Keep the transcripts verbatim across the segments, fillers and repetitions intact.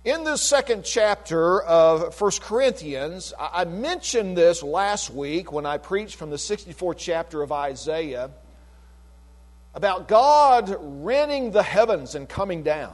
In this second chapter of First Corinthians, I mentioned this last week when I preached from the sixty-fourth chapter of Isaiah about God rending the heavens and coming down,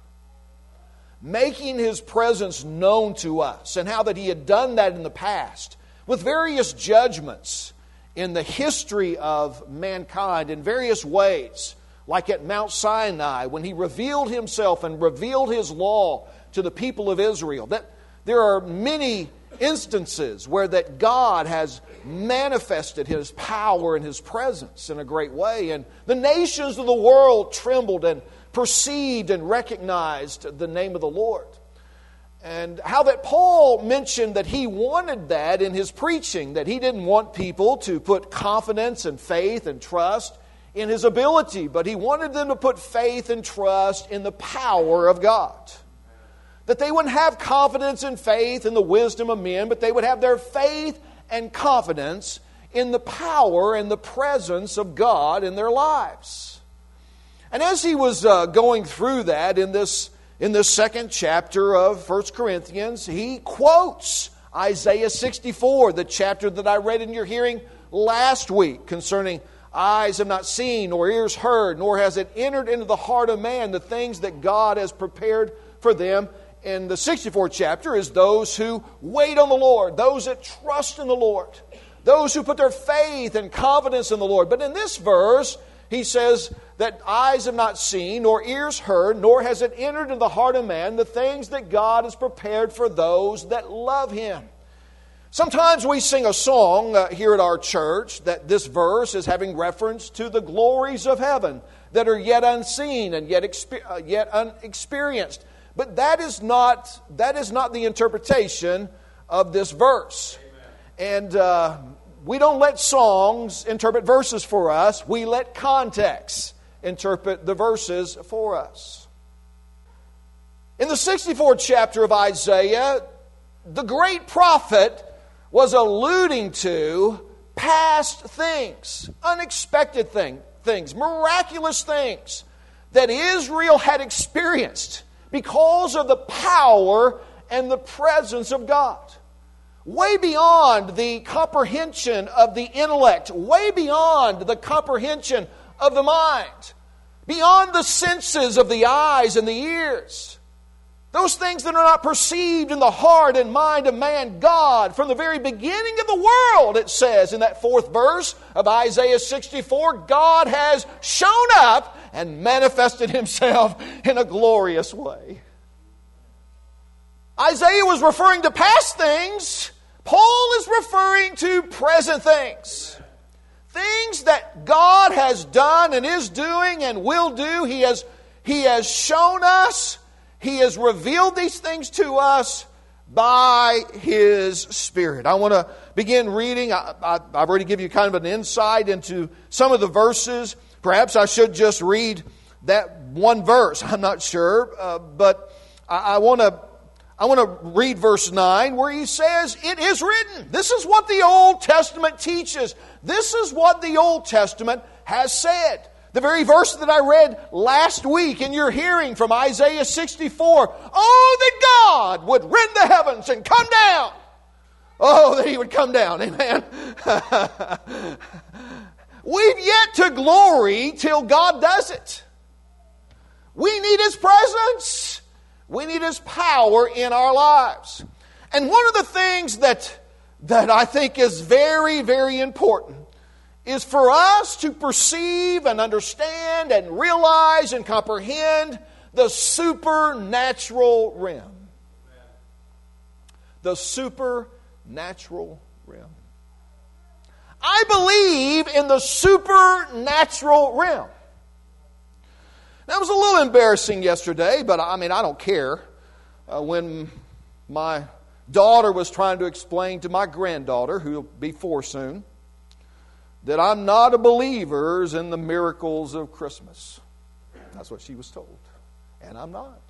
making His presence known to us, and how that He had done that in the past with various judgments in the history of mankind in various ways, like at Mount Sinai when He revealed Himself and revealed His law to the people of Israel. That there are many instances where that God has manifested His power and His presence in a great way, and the nations of the world trembled and perceived and recognized the name of the Lord. And how that Paul mentioned that he wanted that in his preaching, that he didn't want people to put confidence and faith and trust in his ability, but he wanted them to put faith and trust in the power of God. That they wouldn't have confidence and faith in the wisdom of men, but they would have their faith and confidence in the power and the presence of God in their lives. And as he was uh, going through that in this, in this second chapter of First Corinthians, he quotes Isaiah sixty-four, the chapter that I read in your hearing last week concerning eyes have not seen, nor ears heard, nor has it entered into the heart of man the things that God has prepared for them. In the sixty-fourth chapter is those who wait on the Lord, those that trust in the Lord, those who put their faith and confidence in the Lord. But in this verse, he says that eyes have not seen, nor ears heard, nor has it entered into the heart of man the things that God has prepared for those that love Him. Sometimes we sing a song uh, here at our church that this verse is having reference to the glories of heaven that are yet unseen and yet, exper- uh, yet unexperienced. But that is not that is not the interpretation of this verse. Amen. And uh, we don't let songs interpret verses for us. We let context interpret the verses for us. In the sixty-fourth chapter of Isaiah, the great prophet was alluding to past things, unexpected thing, things, miraculous things that Israel had experienced because of the power and the presence of God. Way beyond the comprehension of the intellect, way beyond the comprehension of the mind, beyond the senses of the eyes and the ears. Those things that are not perceived in the heart and mind of man, God, from the very beginning of the world, it says in that fourth verse of Isaiah sixty-four, God has shown up and manifested Himself in a glorious way. Isaiah was referring to past things. Paul is referring to present things. Things that God has done and is doing and will do. He has, he has shown us. He has revealed these things to us by His Spirit. I want to begin reading. I, I, I've already given you kind of an insight into some of the verses. Perhaps I should just read that one verse. I'm not sure. Uh, but I, I want to I want to read verse nine where he says, "It is written." This is what the Old Testament teaches. This is what the Old Testament has said. The very verse that I read last week in your hearing from Isaiah sixty-four. Oh, that God would rend the heavens and come down. Oh, that He would come down. Amen. We've yet to glory till God does it. We need His presence. We need His power in our lives. And one of the things that, that I think is very, very important is for us to perceive and understand and realize and comprehend the supernatural realm. The supernatural realm. I believe in the supernatural realm. That was a little embarrassing yesterday, but I mean, I don't care. Uh, when my daughter was trying to explain to my granddaughter, who will be four soon, that I'm not a believer in the miracles of Christmas. That's what she was told. And I'm not.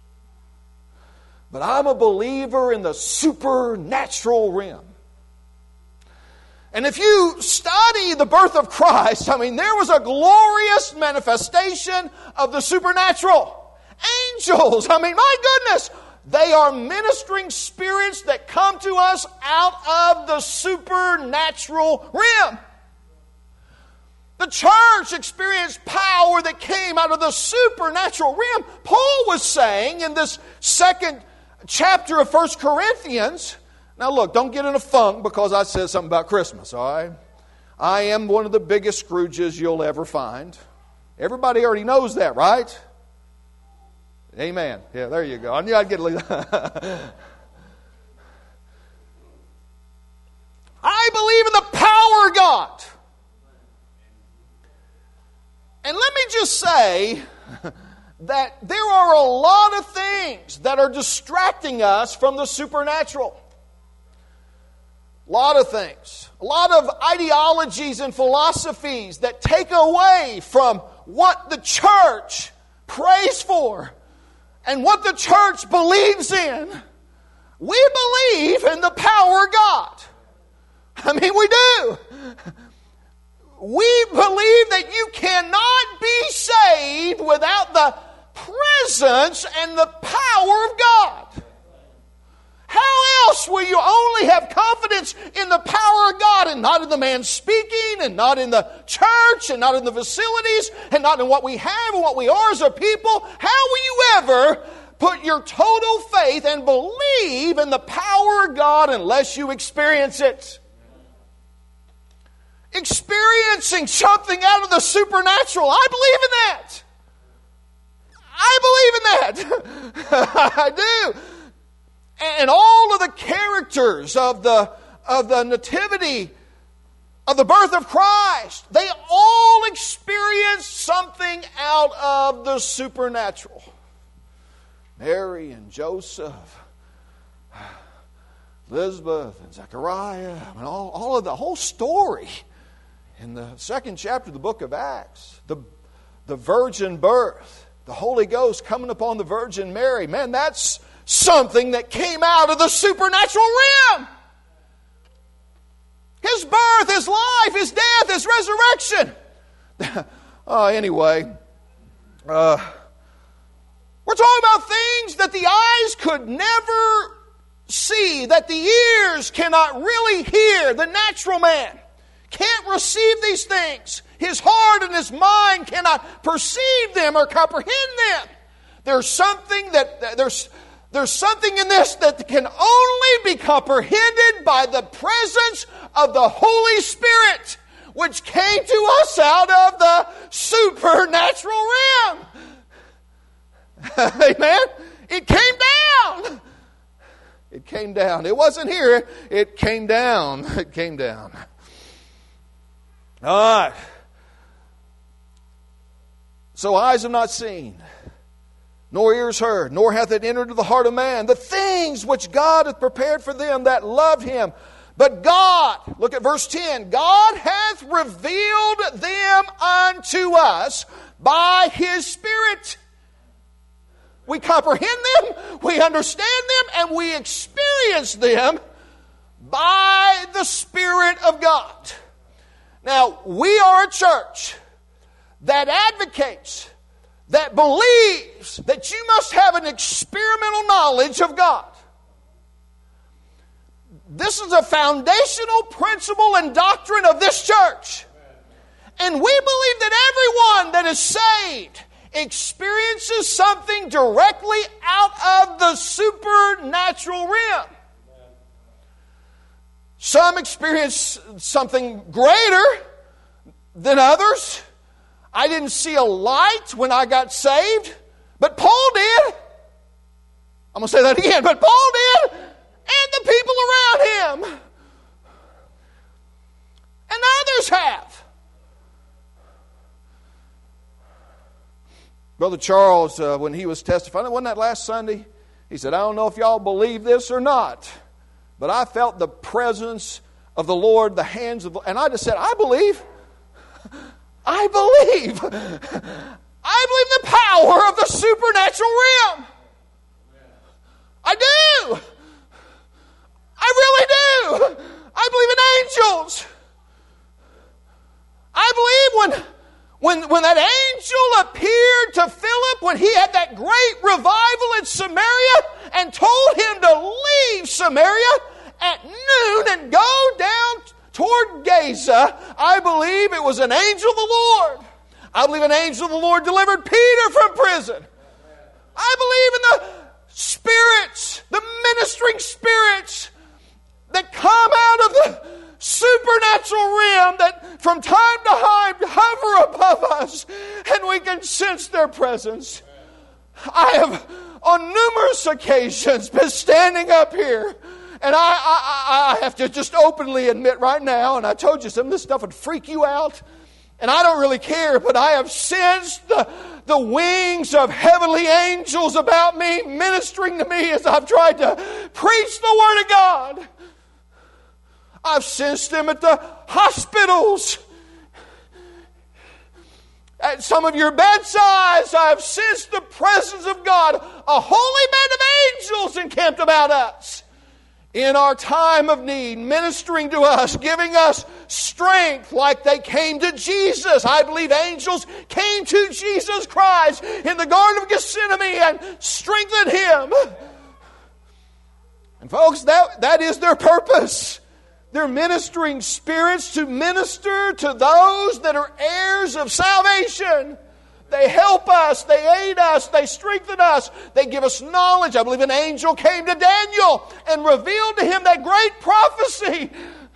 But I'm a believer in the supernatural realm. And if you study the birth of Christ, I mean, there was a glorious manifestation of the supernatural. Angels, I mean, my goodness, They are ministering spirits that come to us out of the supernatural realm. The church experienced power that came out of the supernatural realm. Paul was saying in this second chapter of First Corinthians, now look, don't get in a funk because I said something about Christmas, all right? I am one of the biggest Scrooges you'll ever find. Everybody already knows that, right? Amen. Yeah, there you go. I knew I'd get a little. I believe in the power of God. And let me just say that there are a lot of things that are distracting us from the supernatural. A lot of things. A lot of ideologies and philosophies that take away from what the church prays for and what the church believes in. We believe in the power of God. I mean, we do. We believe that you cannot be saved without the presence and the power of God. How else will you only have confidence in the power of God and not in the man speaking and not in the church and not in the facilities and not in what we have and what we are as a people? How will you ever put your total faith and believe in the power of God unless you experience it? Experiencing something out of the supernatural. I believe in that. I believe in that. I do. And all of the characters of the, of the nativity, of the birth of Christ, they all experience something out of the supernatural. Mary and Joseph, Elizabeth and Zechariah, and all, all of the whole story in the second chapter of the book of Acts, the, the virgin birth, the Holy Ghost coming upon the Virgin Mary. Man, that's something that came out of the supernatural realm. His birth, His life, His death, His resurrection. uh, anyway, uh, we're talking about things that the eyes could never see, that the ears cannot really hear. The natural man can't receive these things. His heart and his mind cannot perceive them or comprehend them. There's something that there's there's something in this that can only be comprehended by the presence of the Holy Spirit, which came to us out of the supernatural realm. Amen. It came down. It came down. It wasn't here. It came down. It came down. All right. So eyes have not seen, nor ears heard, nor hath it entered into the heart of man, the things which God hath prepared for them that love Him. But God, look at verse ten, God hath revealed them unto us by His Spirit. We comprehend them, we understand them, and we experience them by the Spirit of God. Now, we are a church that advocates, that believes that you must have an experimental knowledge of God. This is a foundational principle and doctrine of this church. And we believe that everyone that is saved experiences something directly out of the supernatural realm. Some experience something greater than others. I didn't see a light when I got saved, but Paul did. I'm going to say that again, but Paul did, and the people around him. And others have. Brother Charles, uh, when he was testifying, wasn't that last Sunday? He said, I don't know if y'all believe this or not, but I felt the presence of the Lord, the hands of the... And I just said, I believe. I believe. I believe in the power of the supernatural realm. I do. I really do. I believe in angels. I believe when... When, when that angel appeared to Philip, when he had that great revival in Samaria and it was an angel of the Lord. I believe an angel of the Lord delivered Peter from prison. I believe in the spirits, the ministering spirits that come out of the supernatural realm that from time to time hover above us and we can sense their presence. I have on numerous occasions been standing up here and I, I, I have to just openly admit right now, and I told you some of this stuff would freak you out, and I don't really care, but I have sensed the, the wings of heavenly angels about me, ministering to me as I've tried to preach the Word of God. I've sensed them at the hospitals, at some of your bedsides. I've sensed the presence of God, a holy band of angels encamped about us in our time of need, ministering to us, giving us strength like they came to Jesus. I believe angels came to Jesus Christ in the Garden of Gethsemane and strengthened Him. And folks, that, that is their purpose. They're ministering spirits to minister to those that are heirs of salvation. They help us, they aid us, they strengthen us, they give us knowledge. I believe an angel came to Daniel and revealed to him that great prophecy.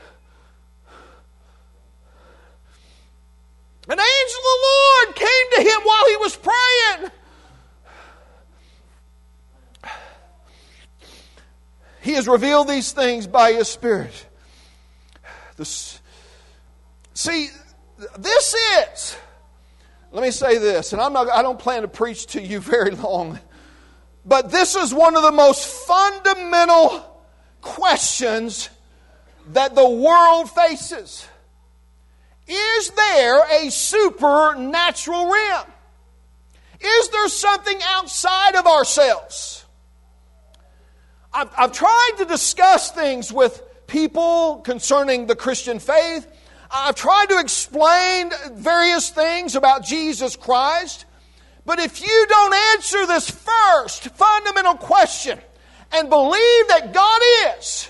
An angel of the Lord came to him while he was praying. He has revealed these things by His Spirit. This, see, this is... Let me say this, and I'm not, I don't plan to preach to you very long, but this is one of the most fundamental questions that the world faces. Is there a supernatural realm? Is there something outside of ourselves? I've, I've tried to discuss things with people concerning the Christian faith. I've tried to explain various things about Jesus Christ. But if you don't answer this first fundamental question and believe that God is,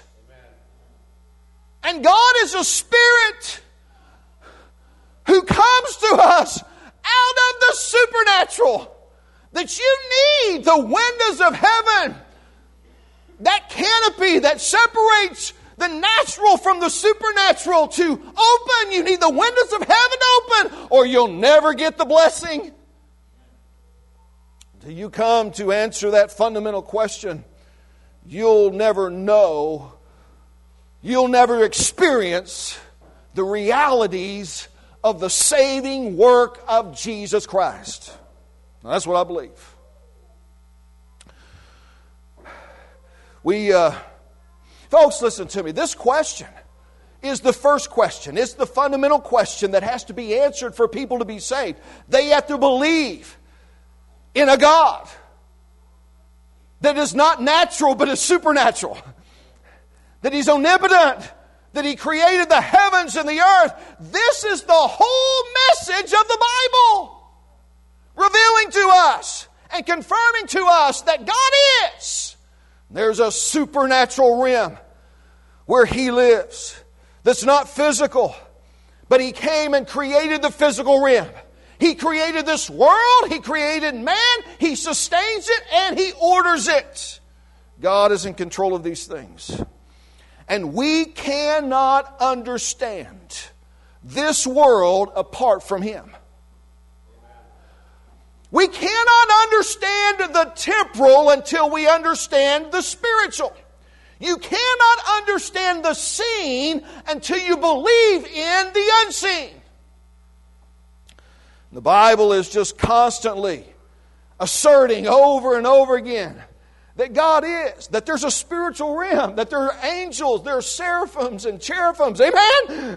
and God is a Spirit who comes to us out of the supernatural, that you need the windows of heaven, that canopy that separates the natural from the supernatural to open. You need the windows of heaven open, or you'll never get the blessing. Until you come to answer that fundamental question, you'll never know, you'll never experience the realities of the saving work of Jesus Christ. Now, that's what I believe. We... Uh, Folks, listen to me. This question is the first question. It's the fundamental question that has to be answered for people to be saved. They have to believe in a God that is not natural but is supernatural. That He's omnipotent. That He created the heavens and the earth. This is the whole message of the Bible. Revealing to us and confirming to us that God is. There's a supernatural realm where He lives that's not physical, but He came and created the physical realm. He created this world, He created man, He sustains it, and He orders it. God is in control of these things. And we cannot understand this world apart from Him. We cannot understand the temporal until we understand the spiritual. You cannot understand the seen until you believe in the unseen. The Bible is just constantly asserting over and over again that God is, that there's a spiritual realm, that there are angels, there are seraphims and cherubims. Amen?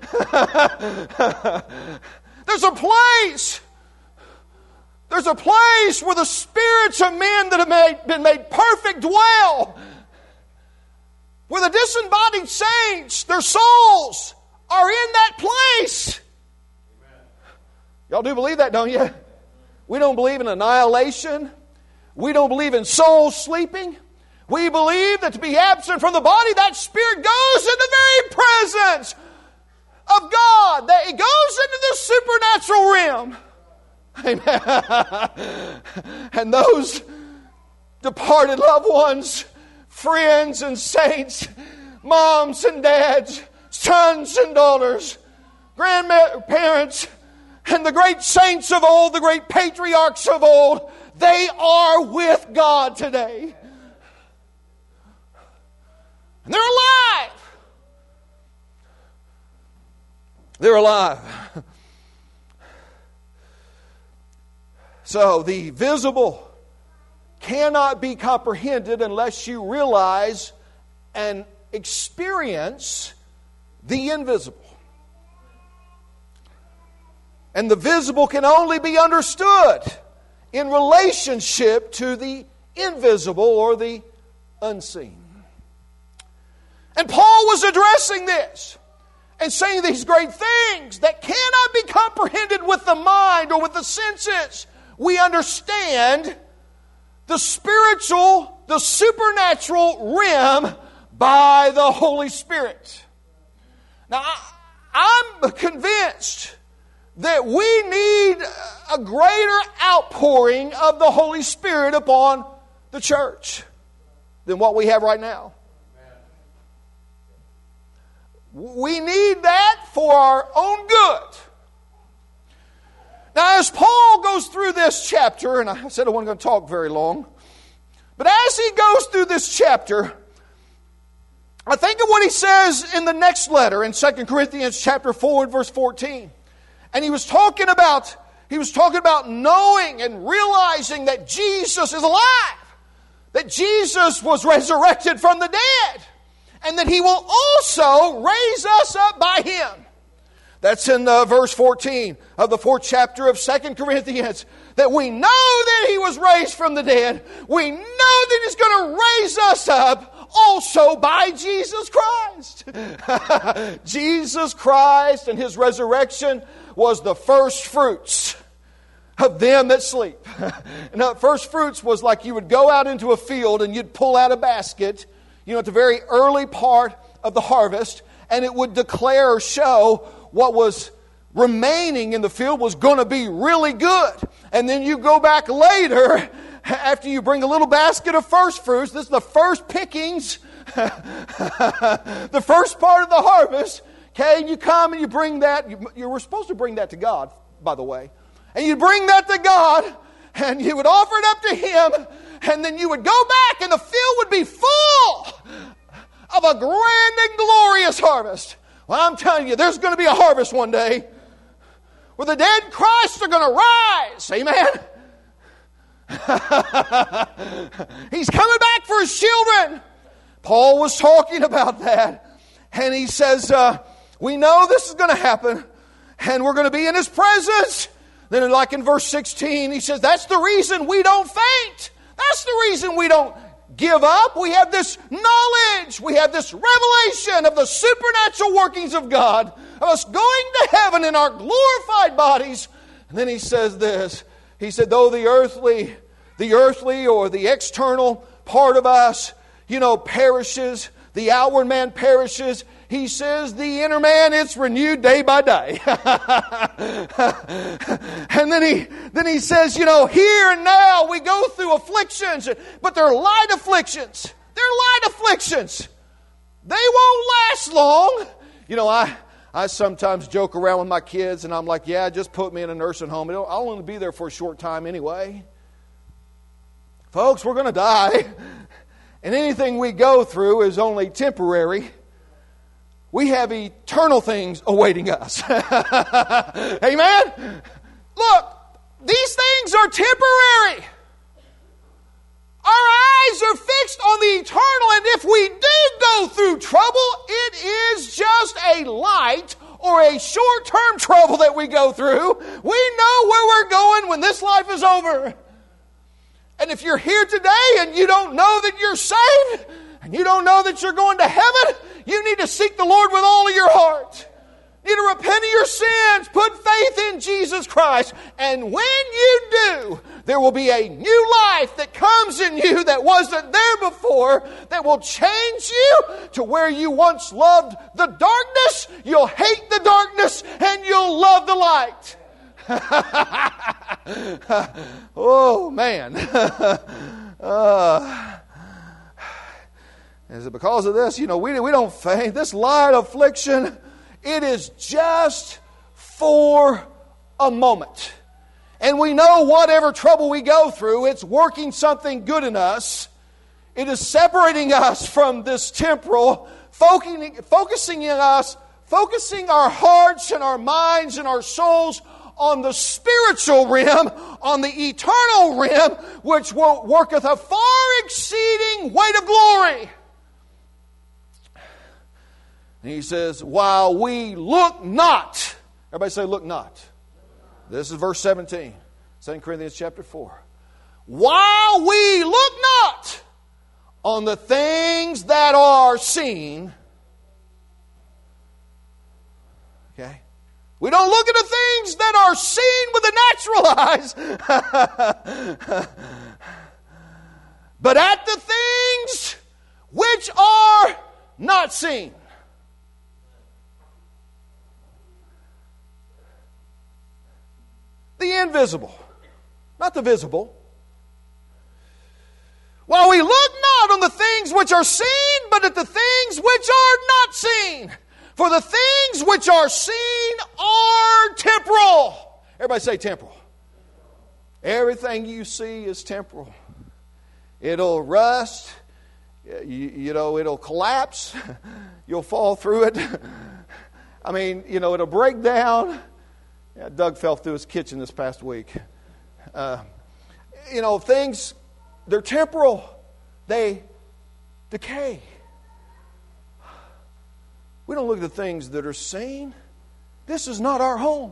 There's a place. There's a place where the spirits of men that have made, been made perfect dwell. Where the disembodied saints, their souls, are in that place. Amen. Y'all do believe that, don't you? We don't believe in annihilation. We don't believe in souls sleeping. We believe that to be absent from the body, that spirit goes in the very presence of God, that it goes into the supernatural realm. Amen. And those departed loved ones, friends and saints, moms and dads, sons and daughters, grandparents, and the great saints of old, the great patriarchs of old, they are with God today. And they're alive. They're alive. So the visible cannot be comprehended unless you realize and experience the invisible. And the visible can only be understood in relationship to the invisible or the unseen. And Paul was addressing this and saying these great things that cannot be comprehended with the mind or with the senses. We understand the spiritual, the supernatural realm by the Holy Spirit. Now, I'm convinced that we need a greater outpouring of the Holy Spirit upon the church than what we have right now. We need that for our own good. Now, as Paul goes through this chapter, and I said I wasn't going to talk very long, but as he goes through this chapter, I think of what he says in the next letter in Second Corinthians chapter four and verse fourteen. And he was talking about, he was talking about knowing and realizing that Jesus is alive, that Jesus was resurrected from the dead, and that He will also raise us up by Him. That's in uh, verse fourteen of the fourth chapter of Second Corinthians. That we know that He was raised from the dead. We know that He's going to raise us up also by Jesus Christ. Jesus Christ and His resurrection was the first fruits of them that sleep. Now, first fruits was like you would go out into a field and you'd pull out a basket, you know, at the very early part of the harvest, and it would declare or show what was remaining in the field was going to be really good. And then you go back later, after you bring a little basket of first fruits, this is the first pickings, the first part of the harvest, okay, and you come and you bring that, you, you were supposed to bring that to God, by the way, and you bring that to God, and you would offer it up to Him, and then you would go back and the field would be full of a grand and glorious harvest. Well, I'm telling you, there's going to be a harvest one day where the dead in Christ are going to rise. Amen? He's coming back for His children. Paul was talking about that. And he says, uh, we know this is going to happen. And we're going to be in His presence. Then like in verse sixteen, he says, that's the reason we don't faint. That's the reason we don't give up. We have this knowledge. We have this revelation of the supernatural workings of God, of us going to heaven in our glorified bodies. And then he says this. He said, though the earthly, the earthly or the external part of us, you know, perishes, the outward man perishes, he says the inner man, it's renewed day by day. And then he then he says, you know, here and now we go through afflictions, but they're light afflictions. They're light afflictions. They won't last long. You know, I I sometimes joke around with my kids and I'm like, yeah, just put me in a nursing home. I'll only be there for a short time anyway. Folks, we're going to die. And anything we go through is only temporary. We have eternal things awaiting us. Amen? Look, these things are temporary. Our eyes are fixed on the eternal, and if we do go through trouble, it is just a light or a short-term trouble that we go through. We know where we're going when this life is over. And if you're here today and you don't know that you're saved, and you don't know that you're going to heaven, you need to seek the Lord with all of your heart. You need to repent of your sins, put faith faith in Jesus Christ. And when you do, there will be a new life that comes in you that wasn't there before, that will change you to where you once loved the darkness, you'll hate the darkness, and you'll love the light. Oh, man. uh, is it because of this? You know, we, we don't faint. This light affliction, it is just for a moment. And we know whatever trouble we go through, it's working something good in us. It is separating us from this temporal, focusing, focusing in us, focusing our hearts and our minds and our souls on the spiritual realm, on the eternal realm, which worketh a far exceeding weight of glory. And he says, while we look not. Everybody say, look not. This is verse seventeen. Second Corinthians chapter four. While we look not on the things that are seen. Okay? We don't look at the things that are seen with the natural eyes. But at the things which are not seen. The invisible, not the visible. While we look not on the things which are seen, but at the things which are not seen. For the things which are seen are temporal. Everybody say temporal. Everything you see is temporal. It'll rust. You, you know, it'll collapse. You'll fall through it. I mean, you know, it'll break down. Yeah, Doug fell through his kitchen this past week. Uh, you know, things, they're temporal. They decay. We don't look at the things that are seen. This is not our home.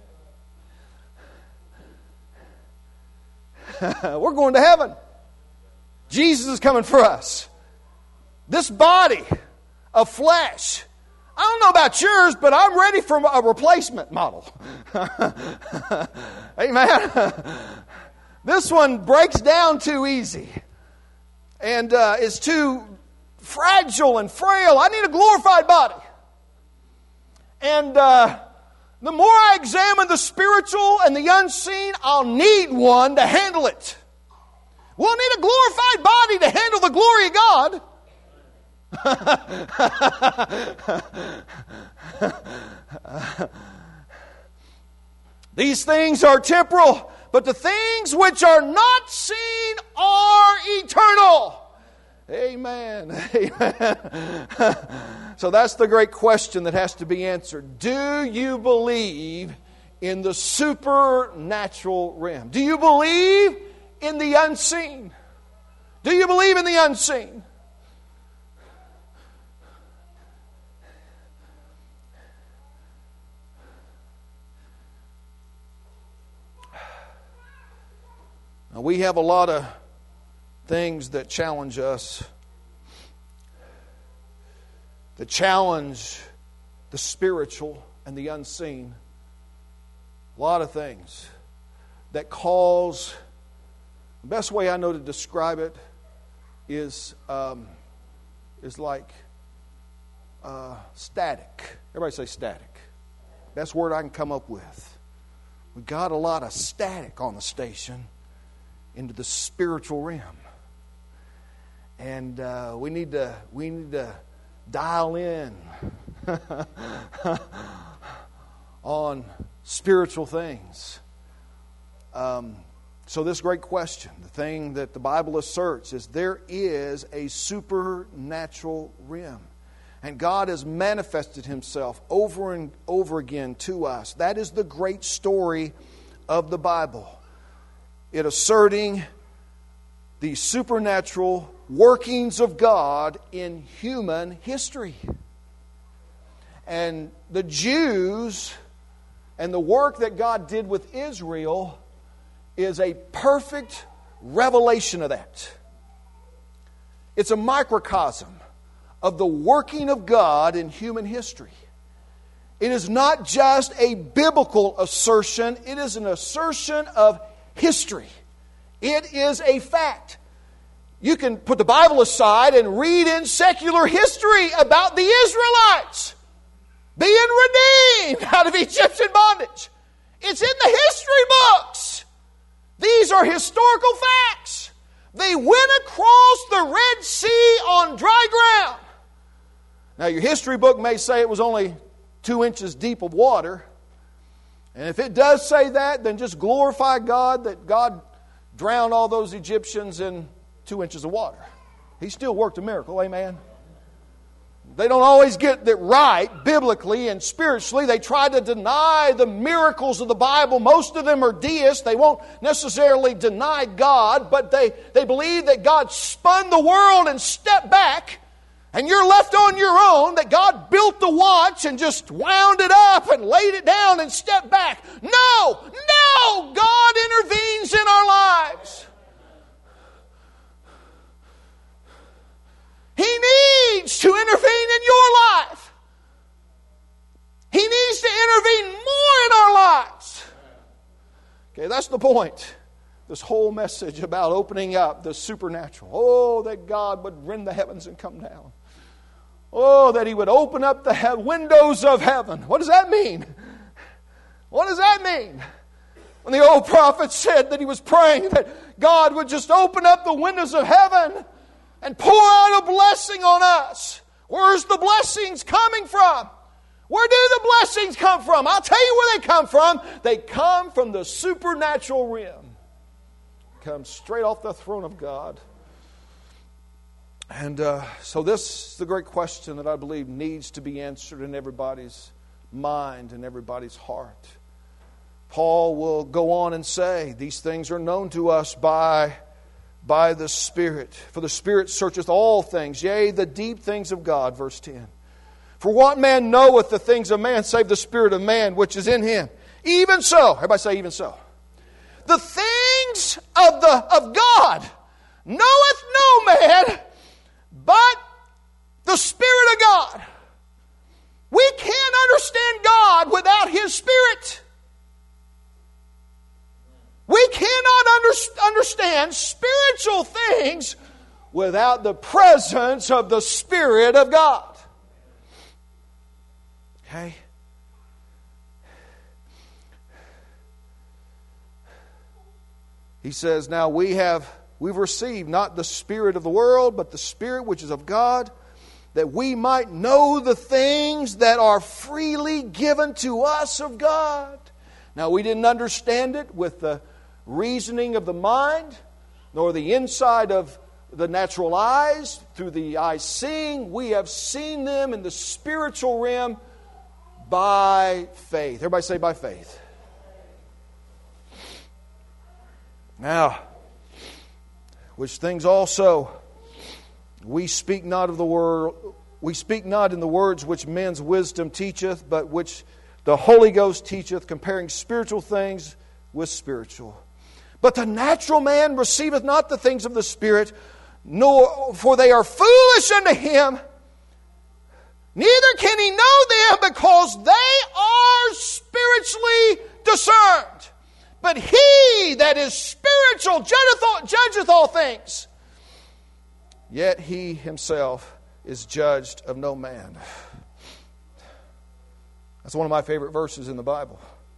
We're going to heaven. Jesus is coming for us. This body of flesh, I don't know about yours, but I'm ready for a replacement model. Amen. This one breaks down too easy and uh, is too fragile and frail. I need a glorified body. And uh, the more I examine the spiritual and the unseen, I'll need one to handle it. We'll need a glorified body to handle the glory of God. These things are temporal, but the things which are not seen are eternal. Amen. Amen. So that's the great question that has to be answered. Do you believe in the supernatural realm? Do you believe in the unseen? Do you believe in the unseen? Now, we have a lot of things that challenge us, that challenge the spiritual and the unseen. A lot of things that cause, the best way I know to describe it is, um, is like uh, static. Everybody say static. Best word I can come up with. We got a lot of static on the station into the spiritual realm, and uh, we need to we need to dial in on spiritual things. Um, so this great question, the thing that the Bible asserts, is there is a supernatural realm, and God has manifested Himself over and over again to us. That is the great story of the Bible. It asserting the supernatural workings of God in human history. And the Jews and the work that God did with Israel is a perfect revelation of that. It's a microcosm of the working of God in human history. It is not just a biblical assertion, it is an assertion of history. It is a fact. You can put the Bible aside and read in secular history about the Israelites being redeemed out of Egyptian bondage. It's in the history books. These are historical facts. They went across the Red Sea on dry ground. Now, your history book may say it was only two inches deep of water. And if it does say that, then just glorify God that God drowned all those Egyptians in two inches of water. He still worked a miracle, amen? They don't always get it right biblically and spiritually. They try to deny the miracles of the Bible. Most of them are deists. They won't necessarily deny God, but they, they believe that God spun the world and stepped back, and you're left on your own, that God built the watch and just wound it up and laid it down and stepped back. No! No! God intervenes in our lives. He needs to intervene in your life. He needs to intervene more in our lives. Okay, that's the point. This whole message about opening up the supernatural. Oh, that God would rend the heavens and come down. Oh, that He would open up the he- windows of heaven. What does that mean? What does that mean? When the old prophet said that he was praying that God would just open up the windows of heaven and pour out a blessing on us. Where's the blessings coming from? Where do the blessings come from? I'll tell you where they come from. They come from the supernatural realm. Come straight off the throne of God. And uh, so this is the great question that I believe needs to be answered in everybody's mind and everybody's heart. Paul will go on and say, these things are known to us by by the Spirit. For the Spirit searcheth all things, yea, the deep things of God. Verse ten. For what man knoweth the things of man, save the Spirit of man which is in him? Even so, everybody say even so. The things of the of God knoweth no man but the Spirit of God. We can't understand God without His Spirit. We cannot under, understand spiritual things without the presence of the Spirit of God. Okay? He says, now we have we've received not the spirit of the world, but the Spirit which is of God, that we might know the things that are freely given to us of God. Now we didn't understand it with the reasoning of the mind, nor the inside of the natural eyes, through the eyes seeing. We have seen them in the spiritual realm by faith. Everybody say by faith. Now, which things also we speak not of the word, we speak not in the words which men's wisdom teacheth, but which the Holy Ghost teacheth, comparing spiritual things with spiritual. But the natural man receiveth not the things of the Spirit, nor for they are foolish unto him. Neither can he know them, because they are spiritually discerned. But he that is spiritual judgeth all, judgeth all things. Yet he himself is judged of no man. That's one of my favorite verses in the Bible.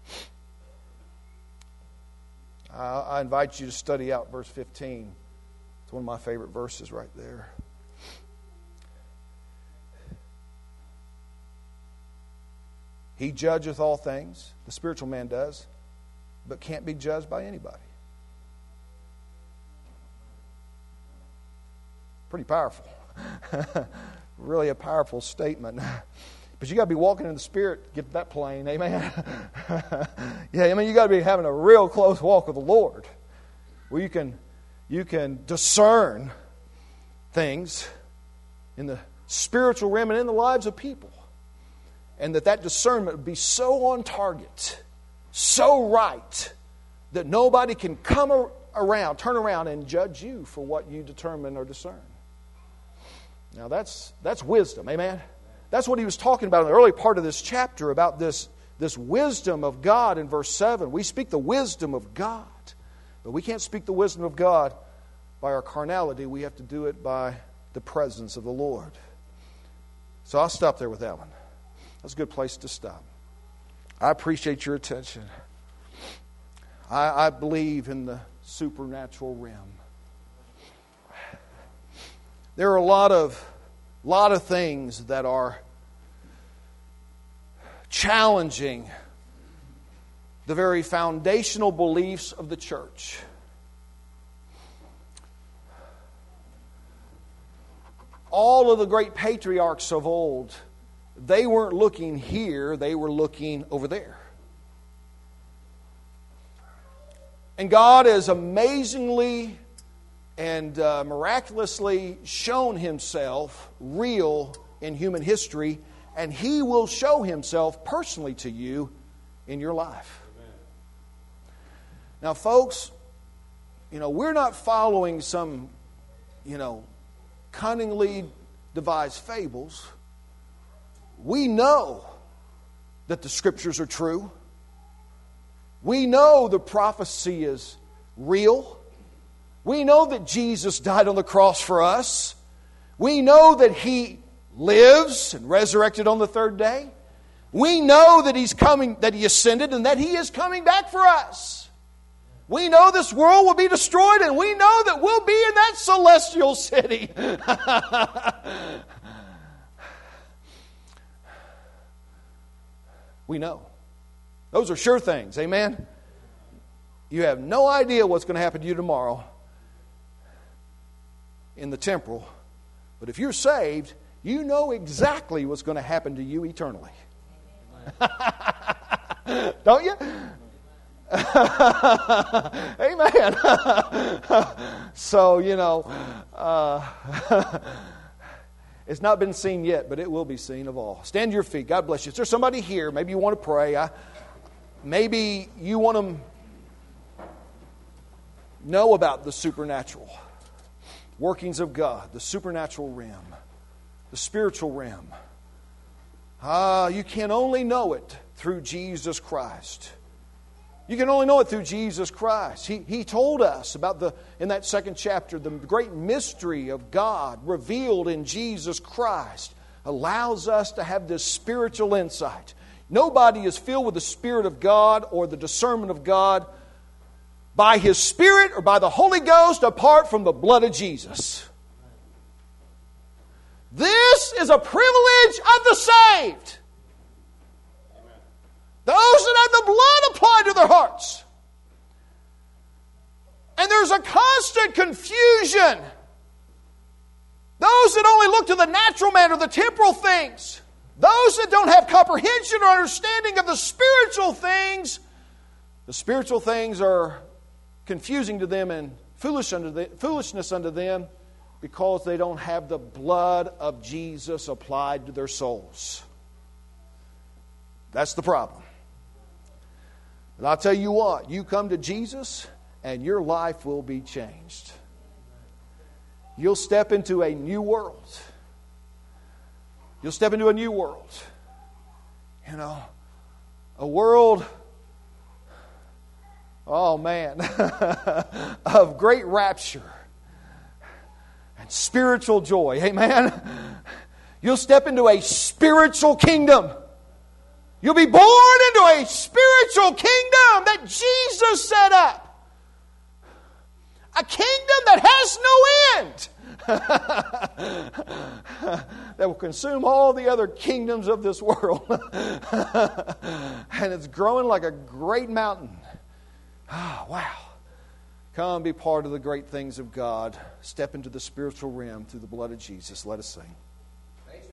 I invite you to study out verse fifteen. It's one of my favorite verses right there. He judgeth all things, the spiritual man does, but can't be judged by anybody. Pretty powerful. Really a powerful statement. But you got to be walking in the Spirit to get that plain, amen? Yeah, I mean, you got to be having a real close walk with the Lord, where you can you can discern things in the spiritual realm and in the lives of people, and that that discernment would be so on target, so right, that nobody can come around, turn around, and judge you for what you determine or discern. Now that's that's wisdom, amen. that's what he was talking about in the early part of this chapter, about this, this wisdom of God in verse seven. We speak the wisdom of God, but we can't speak the wisdom of God by our carnality. We have to do it by the presence of the Lord. So I'll stop there with that one. That's a good place to stop. I appreciate your attention. I, I believe in the supernatural realm. There are a lot of, lot of things that are challenging the very foundational beliefs of the church. All of the great patriarchs of old, they weren't looking here, they were looking over there. And God has amazingly and uh, miraculously shown Himself real in human history, and He will show Himself personally to you in your life. Amen. Now, folks, you know, we're not following some, you know, cunningly devised fables. We know that the Scriptures are true. We know the prophecy is real. We know that Jesus died on the cross for us. We know that He lives and resurrected on the third day. We know that He's coming, that He ascended, and that He is coming back for us. We know this world will be destroyed, and we know that we'll be in that celestial city. We know. Those are sure things. Amen? You have no idea what's going to happen to you tomorrow in the temporal. But if you're saved, you know exactly what's going to happen to you eternally. Don't you? Amen. So, you know, uh, it's not been seen yet, but it will be seen of all. Stand to your feet. God bless you. Is there somebody here? Maybe you want to pray. I, maybe you want to know about the supernatural workings of God, the supernatural realm, the spiritual realm. Ah, you can only know it through Jesus Christ. You can only know it through Jesus Christ. He, he told us about the, in that second chapter, the great mystery of God revealed in Jesus Christ allows us to have this spiritual insight. Nobody is filled with the Spirit of God or the discernment of God by His Spirit or by the Holy Ghost apart from the blood of Jesus. This is a privilege of the saved. Those that have the blood applied to their hearts. And there's a constant confusion. Those that only look to the natural man or the temporal things. Those that don't have comprehension or understanding of the spiritual things. The spiritual things are confusing to them and foolish unto the, foolishness unto them because they don't have the blood of Jesus applied to their souls. That's the problem. And I'll tell you what, you come to Jesus and your life will be changed. You'll step into a new world. You'll step into a new world. You know, a world, oh man, of great rapture and spiritual joy. Amen? You'll step into a spiritual kingdom. You'll be born into a spiritual kingdom that Jesus set up. A kingdom that has no end. That will consume all the other kingdoms of this world. And it's growing like a great mountain. Oh, wow. Come be part of the great things of God. Step into the spiritual realm through the blood of Jesus. Let us sing.